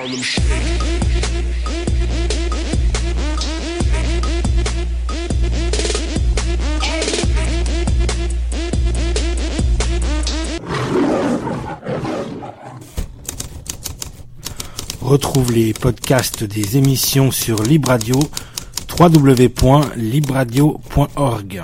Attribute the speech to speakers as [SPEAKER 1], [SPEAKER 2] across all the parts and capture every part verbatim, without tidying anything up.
[SPEAKER 1] Harlem Shake.
[SPEAKER 2] Retrouve les podcasts des émissions sur Libre Radio, w w w point libre radio point org.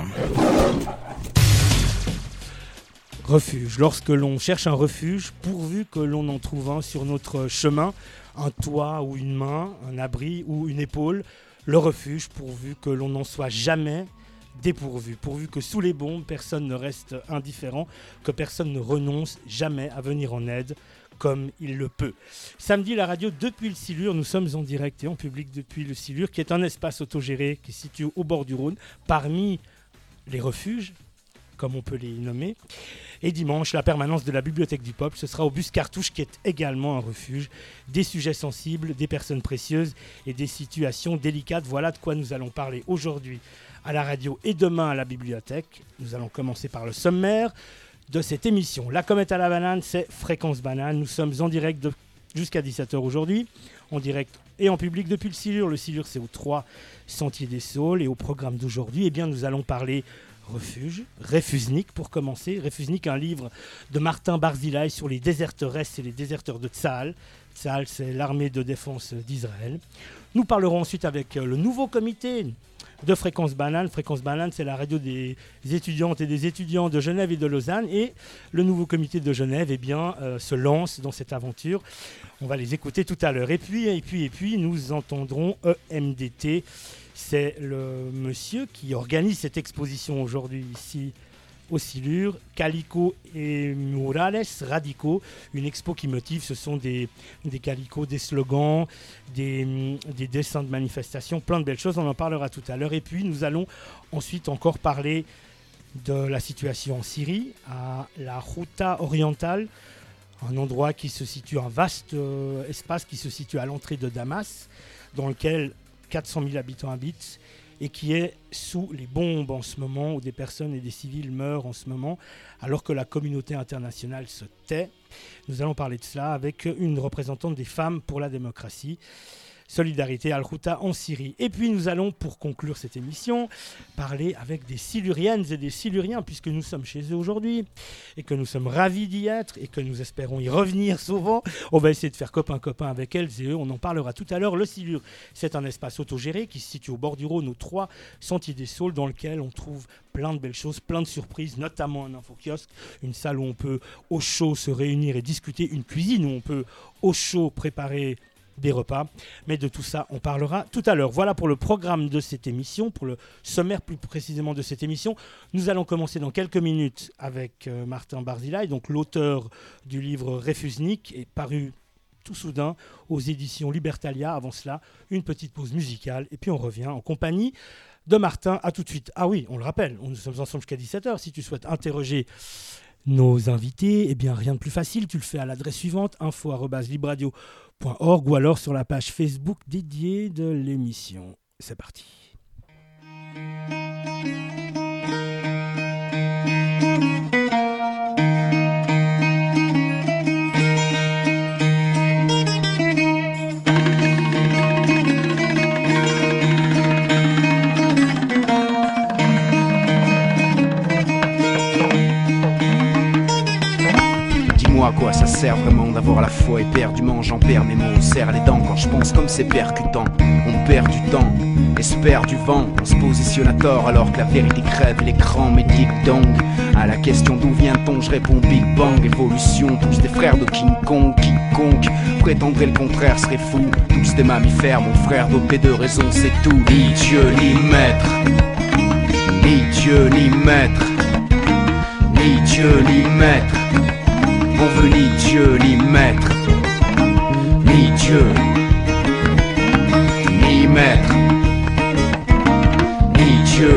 [SPEAKER 2] Refuge. Lorsque l'on cherche un refuge, pourvu que l'on en trouve un sur notre chemin, un toit ou une main, un abri ou une épaule, le refuge, pourvu que l'on n'en soit jamais dépourvu, pourvu que sous les bombes, personne ne reste indifférent, que personne ne renonce jamais à venir en aide, comme il le peut. Samedi, la radio depuis le Silure, nous sommes en direct et en public depuis le Silure, qui est un espace autogéré qui se situe au bord du Rhône, parmi les refuges, comme on peut les nommer. Et dimanche, la permanence de la Bibliothèque du Peuple, ce sera au bus Cartouche, qui est également un refuge. Des sujets sensibles, des personnes précieuses et des situations délicates. Voilà de quoi nous allons parler aujourd'hui à la radio et demain à la bibliothèque. Nous allons commencer par le sommaire de cette émission. La comète à la banane, c'est Fréquence Banane. Nous sommes en direct de, jusqu'à dix-sept heures aujourd'hui, en direct et en public depuis le Silure. Le Silure, c'est aux trois Sentiers des Saules. Et au programme d'aujourd'hui, eh bien, nous allons parler refuge, Refusnik pour commencer. Refusnik, un livre de Martin Barzilai sur les déserteresses et les déserteurs de Tsahal. Tsahal, c'est l'armée de défense d'Israël. Nous parlerons ensuite avec le nouveau comité de Fréquence Banane. Fréquence Banane, c'est la radio des étudiantes et des étudiants de Genève et de Lausanne. Et le nouveau comité de Genève eh bien, euh, se lance dans cette aventure. On va les écouter tout à l'heure. Et puis, et puis, et puis, nous entendrons E M D T. C'est le monsieur qui organise cette exposition aujourd'hui ici au Silure, Calico et Murales Radicaux, une expo qui motive, ce sont des, des calicots, des slogans, des, des dessins de manifestation, plein de belles choses, on en parlera tout à l'heure. Et puis nous allons ensuite encore parler de la situation en Syrie, à la Ghouta orientale, un endroit qui se situe, un vaste euh, espace qui se situe à l'entrée de Damas, dans lequel quatre cent mille habitants habitent, et qui est sous les bombes en ce moment, où des personnes et des civils meurent en ce moment, alors que la communauté internationale se tait. Nous allons parler de cela avec une représentante des femmes pour la démocratie, Solidarité Al-Ghouta en Syrie. Et puis nous allons, pour conclure cette émission, parler avec des Siluriennes et des Siluriens, puisque nous sommes chez eux aujourd'hui, et que nous sommes ravis d'y être, et que nous espérons y revenir souvent. On va essayer de faire copain-copain avec elles et eux, on en parlera tout à l'heure. Le Silure, c'est un espace autogéré qui se situe au bord du Rhône, aux trois Sentiers des Saules, dans lequel on trouve plein de belles choses, plein de surprises, notamment un info-kiosque, une salle où on peut au chaud se réunir et discuter, une cuisine où on peut au chaud préparer des repas, mais de tout ça on parlera tout à l'heure. Voilà pour le programme de cette émission, pour le sommaire plus précisément de cette émission. Nous allons commencer dans quelques minutes avec euh, Martin Barzilai, donc l'auteur du livre Refusnik, est paru tout soudain aux éditions Libertalia. Avant cela, une petite pause musicale et puis on revient en compagnie de Martin. À tout de suite. Ah oui, on le rappelle, nous sommes ensemble jusqu'à dix-sept heures. Si tu souhaites interroger nos invités, eh bien rien de plus facile, tu le fais à l'adresse suivante, info arobase libre radio point org ou alors sur la page Facebook dédiée de l'émission. C'est parti.
[SPEAKER 3] À quoi ça sert vraiment d'avoir la foi éperdument? J'en perds mes mots, on serre les dents quand je pense comme c'est percutant. On perd du temps, espère du vent, on se positionne à tort alors que la vérité crève l'écran médic donc. À la question d'où vient-on, je réponds Big Bang, évolution, tous des frères de King Kong, quiconque prétendrait le contraire serait fou. Tous des mammifères, mon frère dopé de raison, c'est tout. Ni Dieu ni maître, ni Dieu ni maître, ni Dieu ni maître. On veut ni Dieu, ni maître, ni Dieu, ni maître, ni Dieu,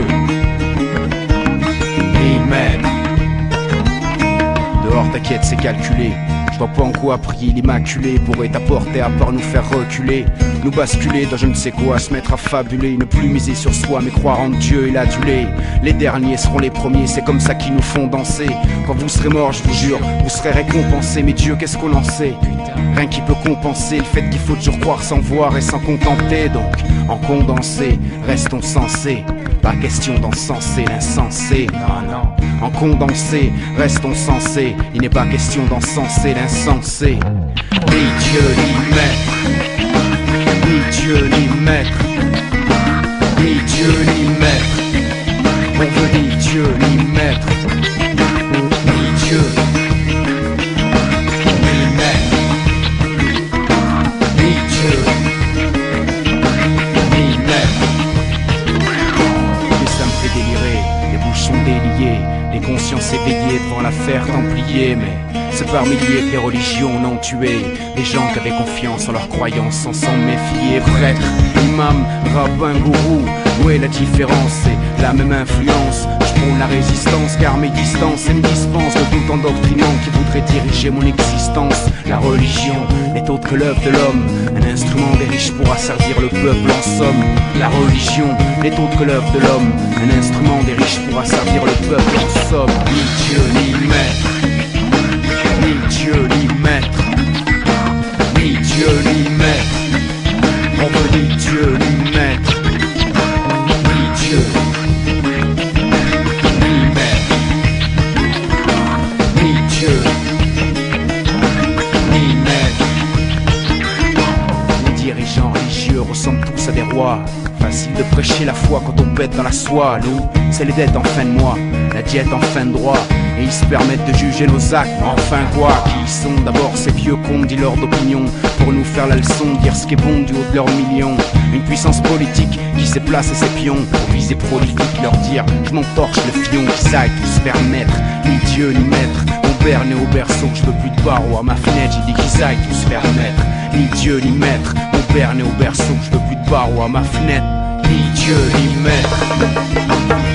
[SPEAKER 3] ni maître. Dehors t'inquiète c'est calculé, Je vois pas en quoi prier l'immaculé pourrait apporter à part nous faire reculer, nous basculer dans je ne sais quoi, se mettre à fabuler, ne plus miser sur soi mais croire en Dieu et l'adulé. Les derniers seront les premiers, c'est comme ça qu'ils nous font danser. Quand vous serez morts, je vous jure, vous serez récompensés. Mais Dieu, qu'est-ce qu'on en sait? Rien qui peut compenser le fait qu'il faut toujours croire sans voir et sans contenter. Donc, en condensé, restons sensés. Pas question d'encenser l'insensé, non, non. En condensé, restons sensés. Il n'est pas question d'encenser l'insensé. Ni Dieu ni maître, ni Dieu ni maître, ni Dieu ni maître. On veut ni Dieu ni maître, ni Dieu ni maître, ni Dieu ni maître. Et ça me fait délirer, les bouches sont déliées, les consciences éveillées devant l'affaire Templier. Mais c'est par milliers que les religions n'ont tué les gens qui avaient confiance en leurs croyances sans s'en méfier. Prêtre, imam, rabbin, gourou, où est la différence? C'est la même influence. Je prône la résistance car mes distances et me dispensent de tout endoctrinement qui voudrait diriger mon existence. La religion n'est autre que l'œuvre de l'homme, un instrument des riches pour asservir le peuple en somme. La religion n'est autre que l'œuvre de l'homme, un instrument des riches pour asservir le peuple en somme. Ni Dieu ni maître, ni Dieu ni maître, ni Dieu ni maître. On veut ni Dieu ni maître, ni Dieu ni maître, ni Dieu ni maître. Les dirigeants religieux ressemblent tous à des rois. Facile de prêcher la foi quand on pète dans la soie. Nous, c'est les dettes en fin de mois, la diète en fin de droit. Et ils se permettent de juger nos actes, enfin quoi? Qui sont d'abord ces vieux cons, dis-leur d'opinion, pour nous faire la leçon, dire ce qui est bon du haut de leurs millions. Une puissance politique qui s'est placée ses pions pour viser prolifique, leur dire je m'entorche le fion, qu'ils aillent tous se permettre, ni Dieu ni maître. Mon père né au berceau, je veux plus de barreaux à ma fenêtre, j'ai dit qu'ils aillent tous se permettre, ni Dieu ni maître. Mon père né au berceau, je veux plus de barreaux à ma fenêtre, ni Dieu ni maître.